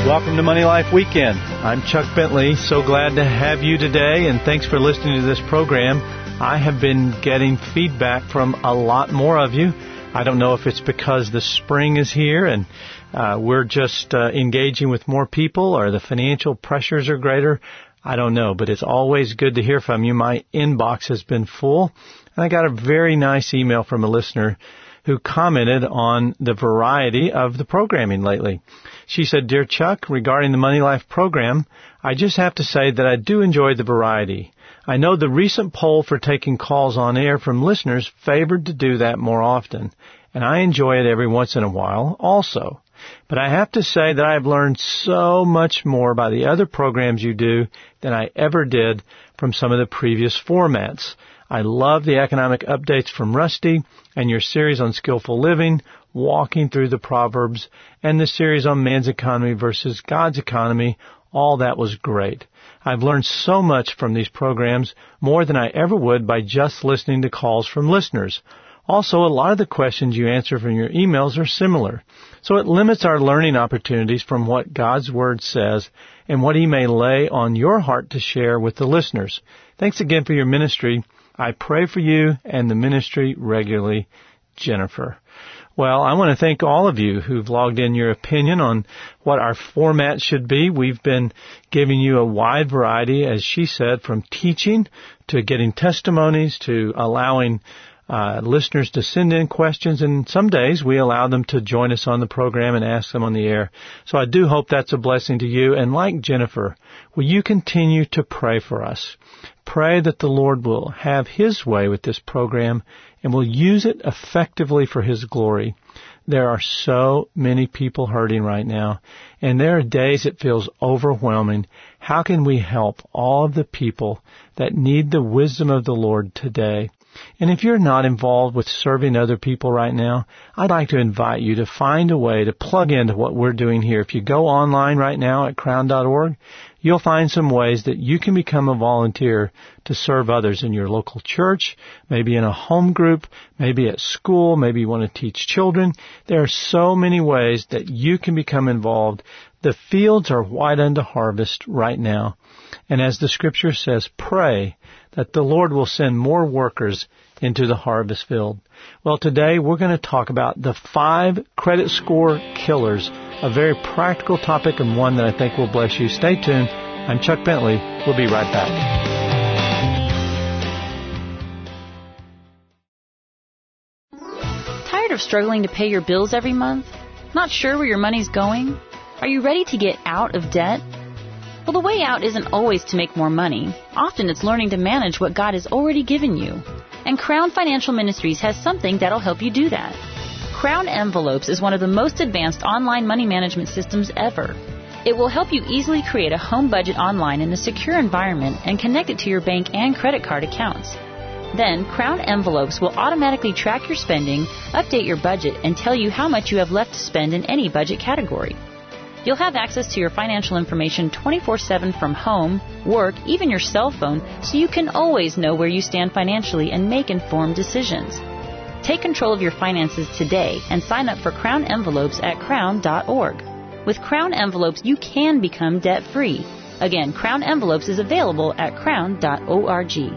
Welcome to Money Life Weekend. I'm Chuck Bentley. So glad to have you today, and thanks for listening to this program. I have been getting feedback from a lot more of you. I don't know if it's because the spring is here and we're just engaging with more people, or the financial pressures are greater. I don't know, but it's always good to hear from you. My inbox has been full, and I got a very nice email from a listener who commented on the variety of the programming lately. She said, "Dear Chuck, regarding the Money Life program, I just have to say that I do enjoy the variety. I know the recent poll for taking calls on air from listeners favored to do that more often, and I enjoy it every once in a while also. But I have to say that I have learned so much more by the other programs you do than I ever did from some of the previous formats. I love the economic updates from Rusty and your series on skillful living, walking through the Proverbs, and the series on man's economy versus God's economy. All that was great. I've learned so much from these programs, more than I ever would by just listening to calls from listeners. Also, a lot of the questions you answer from your emails are similar. So it limits our learning opportunities from what God's Word says and what He may lay on your heart to share with the listeners. Thanks again for your ministry. I pray for you and the ministry regularly, Jennifer." Well, I want to thank all of you who've logged in your opinion on what our format should be. We've been giving you a wide variety, as she said, from teaching to getting testimonies to allowing listeners to send in questions, and some days we allow them to join us on the program and ask them on the air. So I do hope that's a blessing to you. And like Jennifer, will you continue to pray for us? Pray that the Lord will have His way with this program and will use it effectively for His glory. There are so many people hurting right now, and there are days it feels overwhelming. How can we help all of the people that need the wisdom of the Lord today? And if you're not involved with serving other people right now, I'd like to invite you to find a way to plug into what we're doing here. If you go online right now at crown.org, you'll find some ways that you can become a volunteer to serve others in your local church, maybe in a home group, maybe at school, maybe you want to teach children. There are so many ways that you can become involved. The fields are white unto harvest right now. And as the Scripture says, pray that the Lord will send more workers into the harvest field. Well, today we're going to talk about the 5 credit score killers, a very practical topic and one that I think will bless you. Stay tuned. I'm Chuck Bentley. We'll be right back. Tired of struggling to pay your bills every month? Not sure where your money's going? Are you ready to get out of debt? Well, the way out isn't always to make more money. Often it's learning to manage what God has already given you. And Crown Financial Ministries has something that'll help you do that. Crown Envelopes is one of the most advanced online money management systems ever. It will help you easily create a home budget online in a secure environment and connect it to your bank and credit card accounts. Then, Crown Envelopes will automatically track your spending, update your budget, and tell you how much you have left to spend in any budget category. You'll have access to your financial information 24/7 from home, work, even your cell phone, so you can always know where you stand financially and make informed decisions. Take control of your finances today and sign up for Crown Envelopes at crown.org. With Crown Envelopes, you can become debt-free. Again, Crown Envelopes is available at crown.org.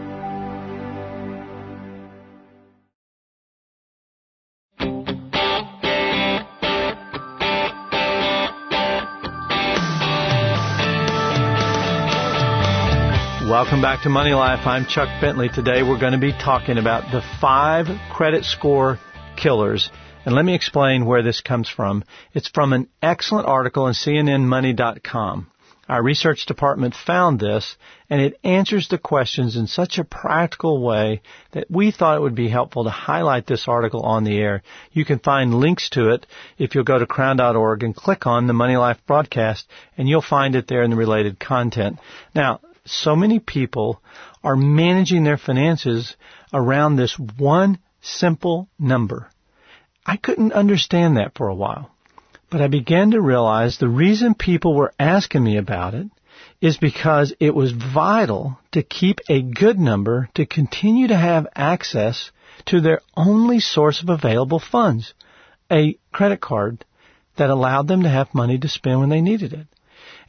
Welcome back to Money Life. I'm Chuck Bentley. Today we're going to be talking about the 5 credit score killers. And let me explain where this comes from. It's from an excellent article in CNNMoney.com. Our research department found this, and it answers the questions in such a practical way that we thought it would be helpful to highlight this article on the air. You can find links to it if you'll go to crown.org and click on the Money Life broadcast, and you'll find it there in the related content. Now, so many people are managing their finances around this one simple number. I couldn't understand that for a while, but I began to realize the reason people were asking me about it is because it was vital to keep a good number to continue to have access to their only source of available funds, a credit card that allowed them to have money to spend when they needed it.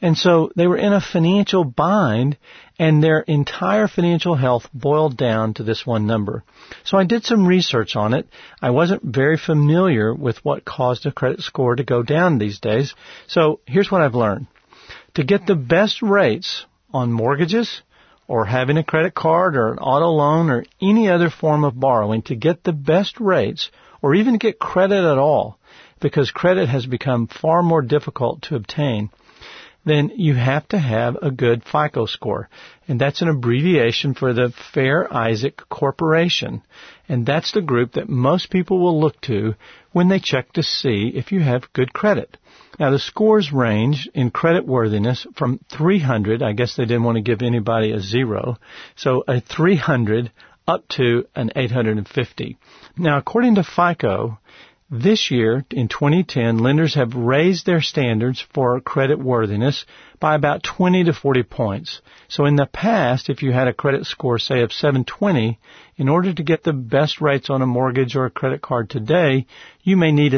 And so they were in a financial bind, and their entire financial health boiled down to this one number. So I did some research on it. I wasn't very familiar with what caused a credit score to go down these days. So here's what I've learned. To get the best rates on mortgages or having a credit card or an auto loan or any other form of borrowing, to get the best rates or even get credit at all, because credit has become far more difficult to obtain, then you have to have a good FICO score. And that's an abbreviation for the Fair Isaac Corporation. And that's the group that most people will look to when they check to see if you have good credit. Now, the scores range in credit worthiness from 300, I guess they didn't want to give anybody a 0, so a 300 up to an 850. Now, according to FICO, this year, in 2010, lenders have raised their standards for credit worthiness by about 20 to 40 points. So in the past, if you had a credit score, say, of 720, in order to get the best rates on a mortgage or a credit card today, you may need a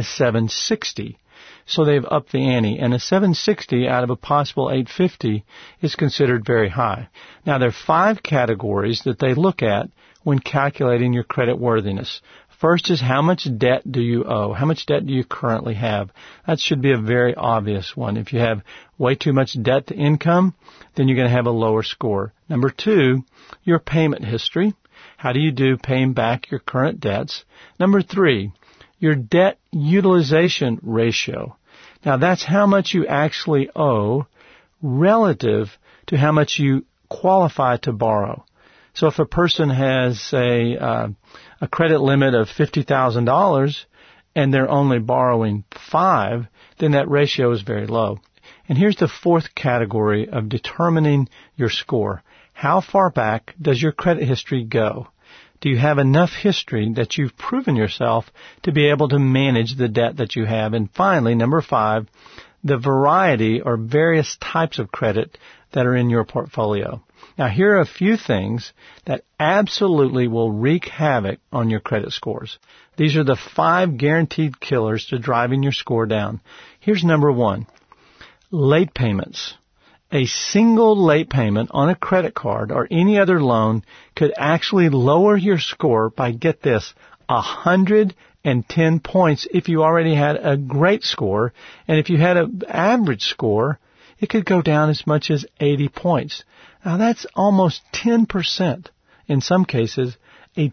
760. So they've upped the ante, and a 760 out of a possible 850 is considered very high. Now, there are 5 categories that they look at when calculating your credit worthiness. First is, how much debt do you owe? How much debt do you currently have? That should be a very obvious one. If you have way too much debt to income, then you're going to have a lower score. Number 2, your payment history. How do you do paying back your current debts? Number 3, your debt utilization ratio. Now, that's how much you actually owe relative to how much you qualify to borrow. So if a person has, say, a credit limit of $50,000 and they're only borrowing 5, then that ratio is very low. And here's the 4th category of determining your score. How far back does your credit history go? Do you have enough history that you've proven yourself to be able to manage the debt that you have? And finally, number 5, the variety or various types of credit that are in your portfolio. Now, here are a few things that absolutely will wreak havoc on your credit scores. These are the 5 guaranteed killers to driving your score down. Here's number 1, late payments. A single late payment on a credit card or any other loan could actually lower your score by, get this, 110 points if you already had a great score. And if you had an average score, it could go down as much as 80 points. Now, that's almost 10%. In some cases, a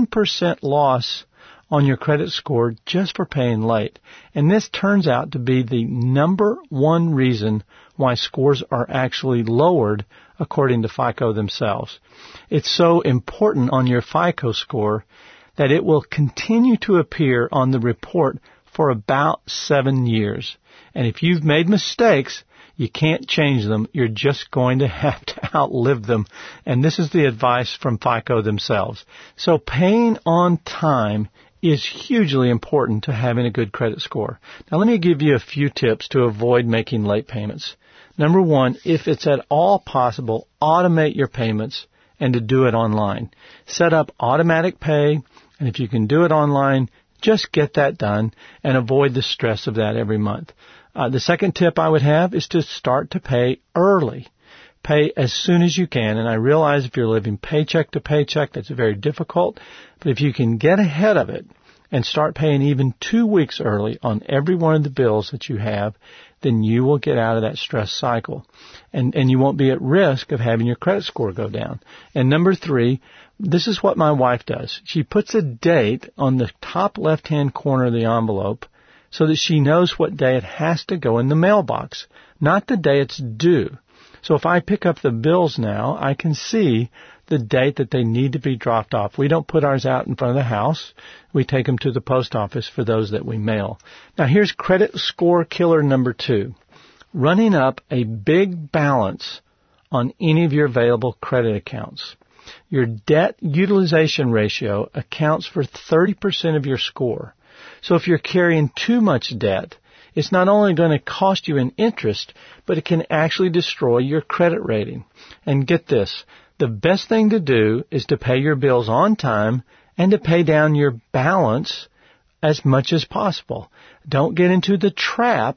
10% loss on your credit score just for paying late. And this turns out to be the number 1 reason why scores are actually lowered according to FICO themselves. It's so important on your FICO score that it will continue to appear on the report for about 7 years. And if you've made mistakes, you can't change them. You're just going to have to outlive them. And this is the advice from FICO themselves. So paying on time is hugely important to having a good credit score. Now, let me give you a few tips to avoid making late payments. Number 1, if it's at all possible, automate your payments and to do it online. Set up automatic pay, and if you can do it online, just get that done and avoid the stress of that every month. The second tip I would have is to start to pay early. Pay as soon as you can. And I realize if you're living paycheck to paycheck, that's very difficult. But if you can get ahead of it and start paying even 2 weeks early on every one of the bills that you have, then you will get out of that stress cycle. And you won't be at risk of having your credit score go down. And number 3, this is what my wife does. She puts a date on the top left-hand corner of the envelope so that she knows what day it has to go in the mailbox, not the day it's due. So if I pick up the bills now, I can see the date that they need to be dropped off. We don't put ours out in front of the house. We take them to the post office for those that we mail. Now, here's credit score killer number 2. Running up a big balance on any of your available credit accounts. Your debt utilization ratio accounts for 30% of your score. So if you're carrying too much debt, it's not only going to cost you in interest, but it can actually destroy your credit rating. And get this, the best thing to do is to pay your bills on time and to pay down your balance as much as possible. Don't get into the trap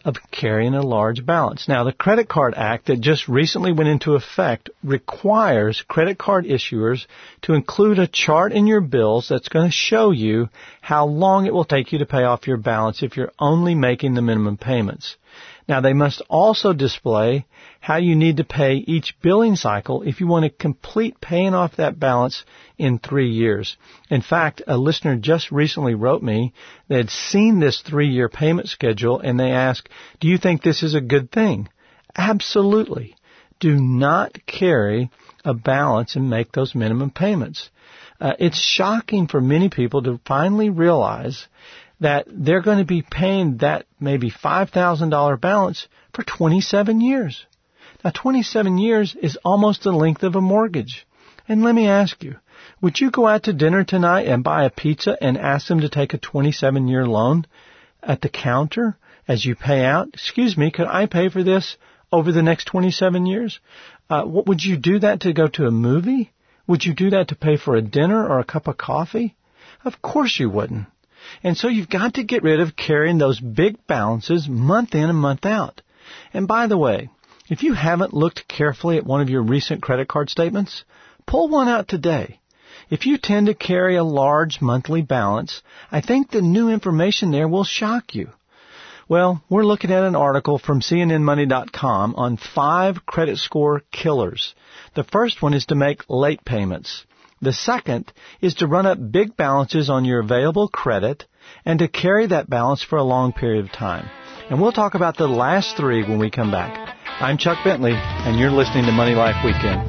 of carrying a large balance. Now, the Credit Card Act that just recently went into effect requires credit card issuers to include a chart in your bills that's going to show you how long it will take you to pay off your balance if you're only making the minimum payments. Now, they must also display how you need to pay each billing cycle if you want to complete paying off that balance in 3 years. In fact, a listener just recently wrote me. They had seen this 3-year payment schedule, and they asked, do you think this is a good thing? Absolutely. Do not carry a balance and make those minimum payments. It's shocking for many people to finally realize that they're going to be paying that maybe $5,000 balance for 27 years. Now, 27 years is almost the length of a mortgage. And let me ask you, would you go out to dinner tonight and buy a pizza and ask them to take a 27-year loan at the counter as you pay out? Excuse me, could I pay for this over the next 27 years? Would you do that to go to a movie? Would you do that to pay for a dinner or a cup of coffee? Of course you wouldn't. And so you've got to get rid of carrying those big balances month in and month out. And by the way, if you haven't looked carefully at one of your recent credit card statements, pull one out today. If you tend to carry a large monthly balance, I think the new information there will shock you. Well, we're looking at an article from CNNMoney.com on 5 credit score killers. The first one is to make late payments. The second is to run up big balances on your available credit and to carry that balance for a long period of time. And we'll talk about the last 3 when we come back. I'm Chuck Bentley, and you're listening to Money Life Weekend.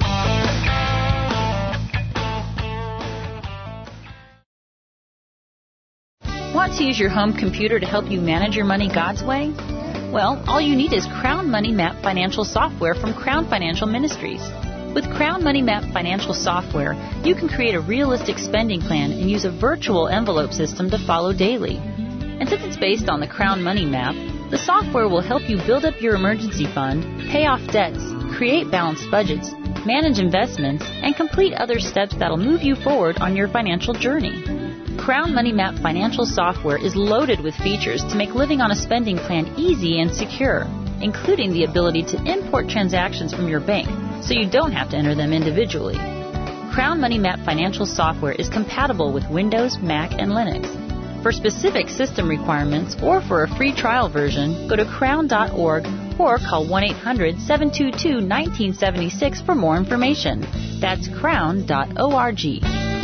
Want to use your home computer to help you manage your money God's way? Well, all you need is Crown Money Map financial software from Crown Financial Ministries. With Crown Money Map financial software, you can create a realistic spending plan and use a virtual envelope system to follow daily. And since it's based on the Crown Money Map, the software will help you build up your emergency fund, pay off debts, create balanced budgets, manage investments, and complete other steps that'll move you forward on your financial journey. Crown Money Map financial software is loaded with features to make living on a spending plan easy and secure, including the ability to import transactions from your bank so you don't have to enter them individually. Crown Money Map financial software is compatible with Windows, Mac, and Linux. For specific system requirements or for a free trial version, go to crown.org or call 1-800-722-1976 for more information. That's crown.org.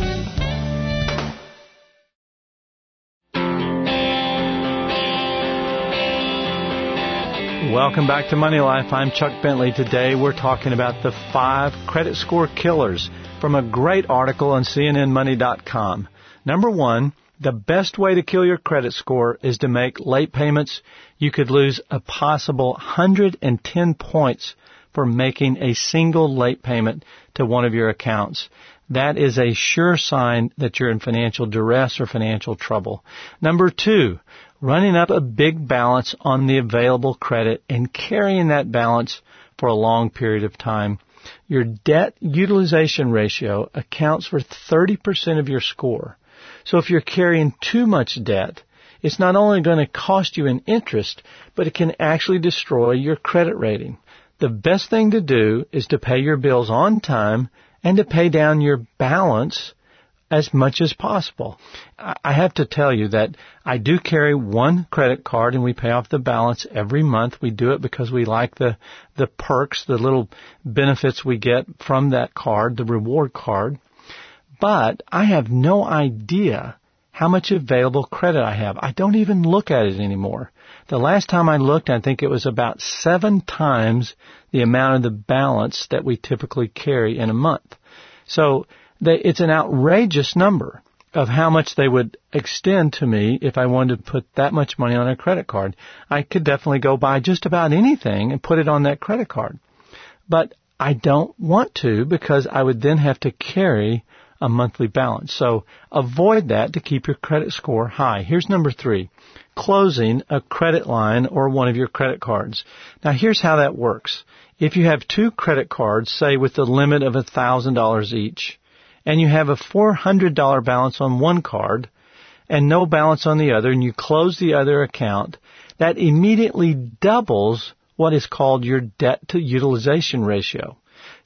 Welcome back to Money Life. I'm Chuck Bentley. Today we're talking about the 5 credit score killers from a great article on CNNMoney.com. Number 1, the best way to kill your credit score is to make late payments. You could lose a possible 110 points for making a single late payment to one of your accounts. That is a sure sign that you're in financial duress or financial trouble. Number 2, running up a big balance on the available credit and carrying that balance for a long period of time. Your debt utilization ratio accounts for 30% of your score. So if you're carrying too much debt, it's not only going to cost you in interest, but it can actually destroy your credit rating. The best thing to do is to pay your bills on time and to pay down your balance as much as possible. I have to tell you that I do carry one credit card and we pay off the balance every month. We do it because we like the perks, the little benefits we get from that card, the reward card. But I have no idea how much available credit I have. I don't even look at it anymore. The last time I looked, I think it was about 7 times the amount of the balance that we typically carry in a month. So it's an outrageous number of how much they would extend to me if I wanted to put that much money on a credit card. I could definitely go buy just about anything and put it on that credit card. But I don't want to because I would then have to carry a monthly balance. So avoid that to keep your credit score high. Here's number 3, closing a credit line or one of your credit cards. Now here's how that works. If you have 2 credit cards, say with the limit of $1,000 each, and you have a $400 balance on one card and no balance on the other, and you close the other account, that immediately doubles what is called your debt to utilization ratio.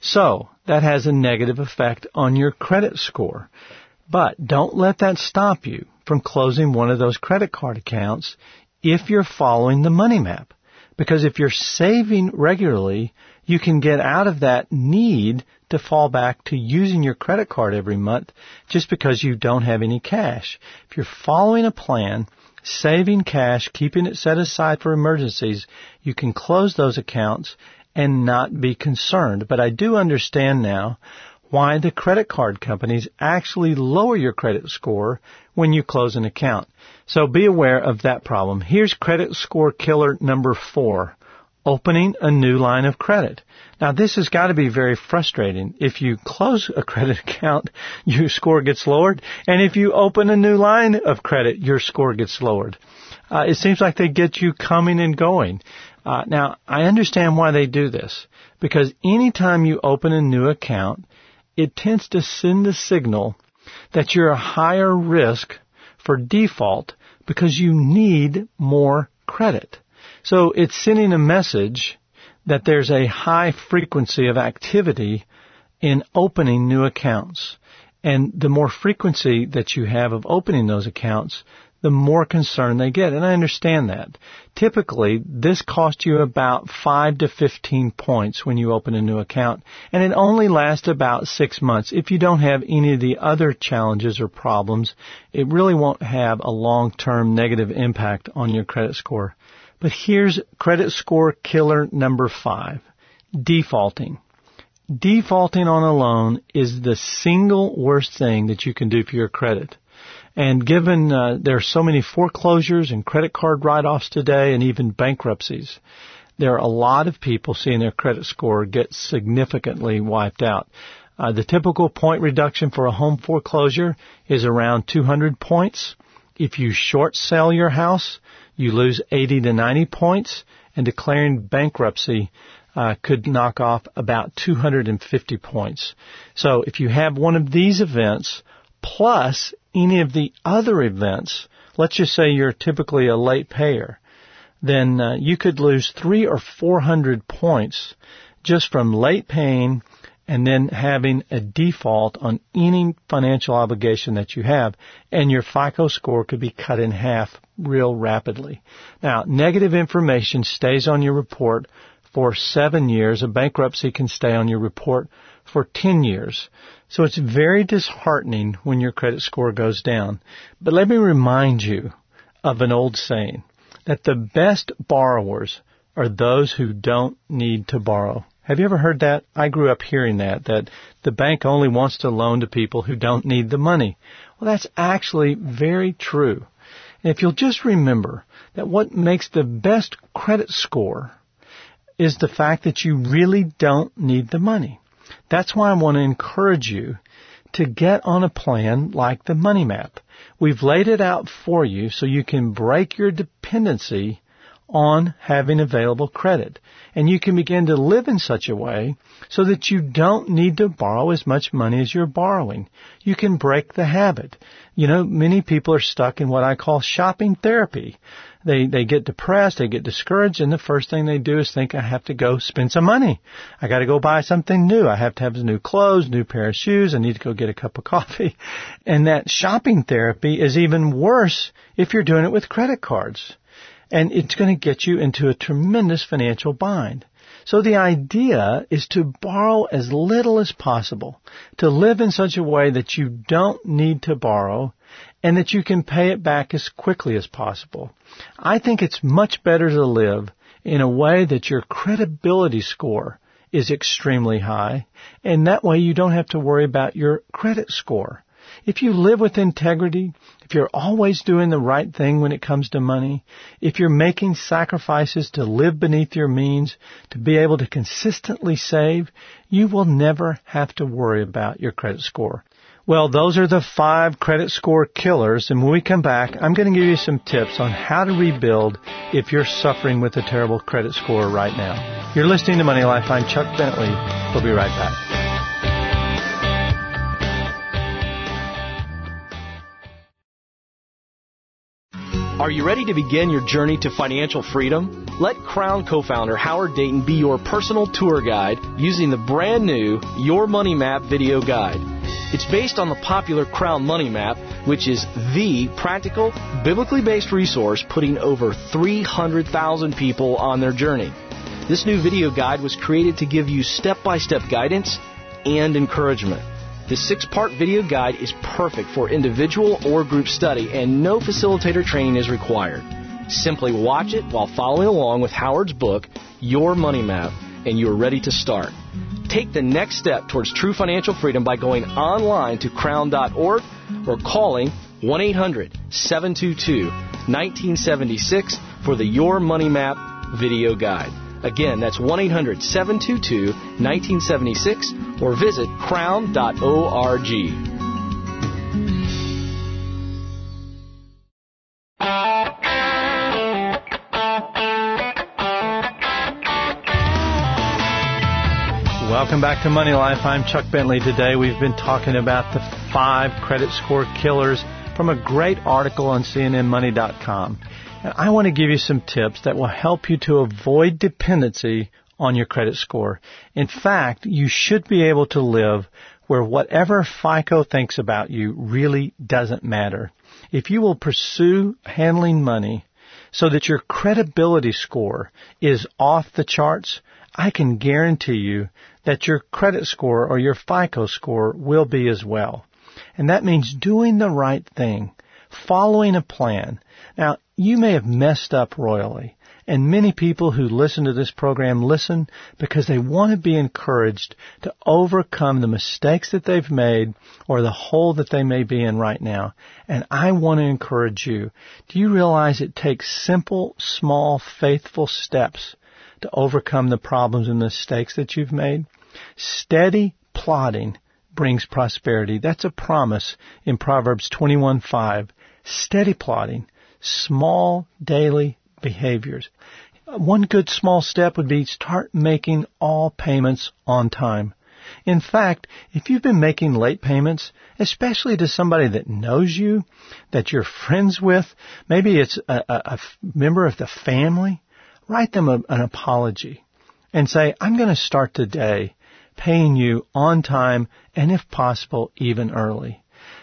So that has a negative effect on your credit score. But don't let that stop you from closing one of those credit card accounts if you're following the money map. Because if you're saving regularly, you can get out of that need to fall back to using your credit card every month just because you don't have any cash. If you're following a plan, saving cash, keeping it set aside for emergencies, you can close those accounts and not be concerned. But I do understand now why the credit card companies actually lower your credit score when you close an account. So be aware of that problem. Here's credit score killer number 4, opening a new line of credit. Now, this has got to be very frustrating. If you close a credit account, your score gets lowered. And if you open a new line of credit, your score gets lowered. It seems like they get you coming and going. Now, I understand why they do this. Because anytime you open a new account, it tends to send a signal that you're a higher risk for default because you need more credit. So it's sending a message that there's a high frequency of activity in opening new accounts. And the more frequency that you have of opening those accounts, the more concern they get. And I understand that. Typically, this costs you about 5 to 15 points when you open a new account, and it only lasts about 6 months. If you don't have any of the other challenges or problems, it really won't have a long-term negative impact on your credit score. But here's credit score killer number 5, defaulting. Defaulting on a loan is the single worst thing that you can do for your credit. And given there are so many foreclosures and credit card write-offs today and even bankruptcies, there are a lot of people seeing their credit score get significantly wiped out. The typical point reduction for a home foreclosure is around 200 points. If you short sell your house, you lose 80 to 90 points, and declaring bankruptcy could knock off about 250 points. So if you have one of these events, plus any of the other events, let's just say you're typically a late payer, then you could lose 300 or 400 points just from late paying and then having a default on any financial obligation that you have, and your FICO score could be cut in half real rapidly. Now, negative information stays on your report for 7 years. A bankruptcy can stay on your report for 10 years. So it's very disheartening when your credit score goes down. But let me remind you of an old saying, that the best borrowers are those who don't need to borrow. Have you ever heard that? I grew up hearing that the bank only wants to loan to people who don't need the money. Well, that's actually very true. And if you'll just remember that what makes the best credit score is the fact that you really don't need the money. That's why I want to encourage you to get on a plan like the Money Map. We've laid it out for you so you can break your dependency on having available credit. And you can begin to live in such a way so that you don't need to borrow as much money as you're borrowing. You can break the habit. You know, many people are stuck in what I call shopping therapy. They get depressed, they get discouraged, and the first thing they do is think, I have to go spend some money. I got to go buy something new. I have to have new clothes, new pair of shoes. I need to go get a cup of coffee. And that shopping therapy is even worse if you're doing it with credit cards. And it's going to get you into a tremendous financial bind. So the idea is to borrow as little as possible, to live in such a way that you don't need to borrow and that you can pay it back as quickly as possible. I think it's much better to live in a way that your credibility score is extremely high, and that way you don't have to worry about your credit score. If you live with integrity, if you're always doing the right thing when it comes to money, if you're making sacrifices to live beneath your means, to be able to consistently save, you will never have to worry about your credit score. Well, those are the 5 credit score killers, and when we come back, I'm going to give you some tips on how to rebuild if you're suffering with a terrible credit score right now. You're listening to Money Life. I'm Chuck Bentley. We'll be right back. Are you ready to begin your journey to financial freedom? Let Crown co-founder Howard Dayton be your personal tour guide using the brand new Your Money Map video guide. It's based on the popular Crown Money Map, which is the practical, biblically based resource putting over 300,000 people on their journey. This new video guide was created to give you step-by-step guidance and encouragement. This 6-part video guide is perfect for individual or group study, and no facilitator training is required. Simply watch it while following along with Howard's book, Your Money Map, and you're ready to start. Take the next step towards true financial freedom by going online to crown.org or calling 1-800-722-1976 for the Your Money Map video guide. Again, that's 1-800-722-1976 or visit crown.org. Welcome back to Money Life. I'm Chuck Bentley. Today we've been talking about the 5 credit score killers from a great article on CNNMoney.com. And I want to give you some tips that will help you to avoid dependency on your credit score. In fact, you should be able to live where whatever FICO thinks about you really doesn't matter. If you will pursue handling money so that your credibility score is off the charts, I can guarantee you that your credit score or your FICO score will be as well. And that means doing the right thing, following a plan. Now, you may have messed up royally, and many people who listen to this program listen because they want to be encouraged to overcome the mistakes that they've made or the hole that they may be in right now. And I want to encourage you. Do you realize it takes simple, small, faithful steps to overcome the problems and mistakes that you've made? Steady plodding brings prosperity. That's a promise in Proverbs 21:5. Steady plodding, small daily behaviors. One good small step would be start making all payments on time. In fact, if you've been making late payments, especially to somebody that knows you, that you're friends with, maybe it's a member of the family, write them an apology and say, I'm going to start today paying you on time and, if possible, even early.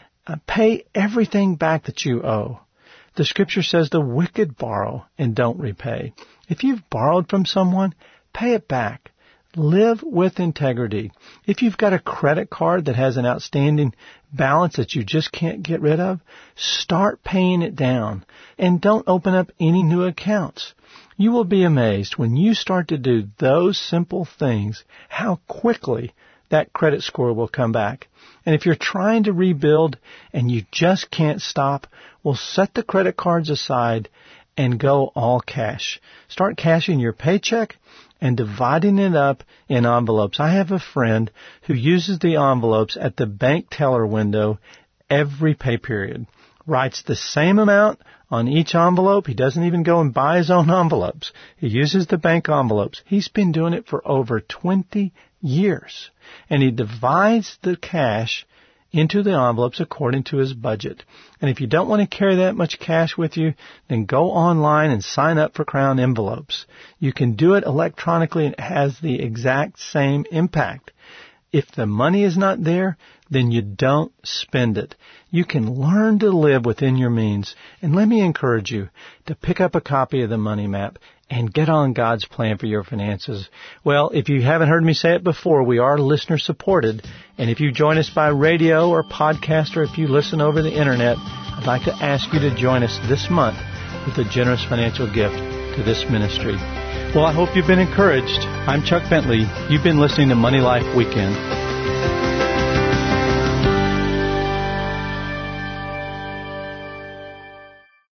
Pay everything back that you owe. The Scripture says the wicked borrow and don't repay. If you've borrowed from someone, pay it back. Live with integrity. If you've got a credit card that has an outstanding balance that you just can't get rid of, start paying it down and don't open up any new accounts. You will be amazed when you start to do those simple things, how quickly that credit score will come back. And if you're trying to rebuild and you just can't stop, well, set the credit cards aside and go all cash. Start cashing your paycheck and dividing it up in envelopes. I have a friend who uses the envelopes at the bank teller window every pay period. Writes the same amount on each envelope. He doesn't even go and buy his own envelopes. He uses the bank envelopes. He's been doing it for over 20 years. And he divides the cash into the envelopes according to his budget. And if you don't want to carry that much cash with you, then go online and sign up for Crown envelopes. You can do it electronically and it has the exact same impact. If the money is not there, then you don't spend it. You can learn to live within your means. And let me encourage you to pick up a copy of the Money Map and get on God's plan for your finances. Well, if you haven't heard me say it before, we are listener supported. And if you join us by radio or podcast, or if you listen over the internet, I'd like to ask you to join us this month with a generous financial gift to this ministry. Well, I hope you've been encouraged. I'm Chuck Bentley. You've been listening to Money Life Weekend.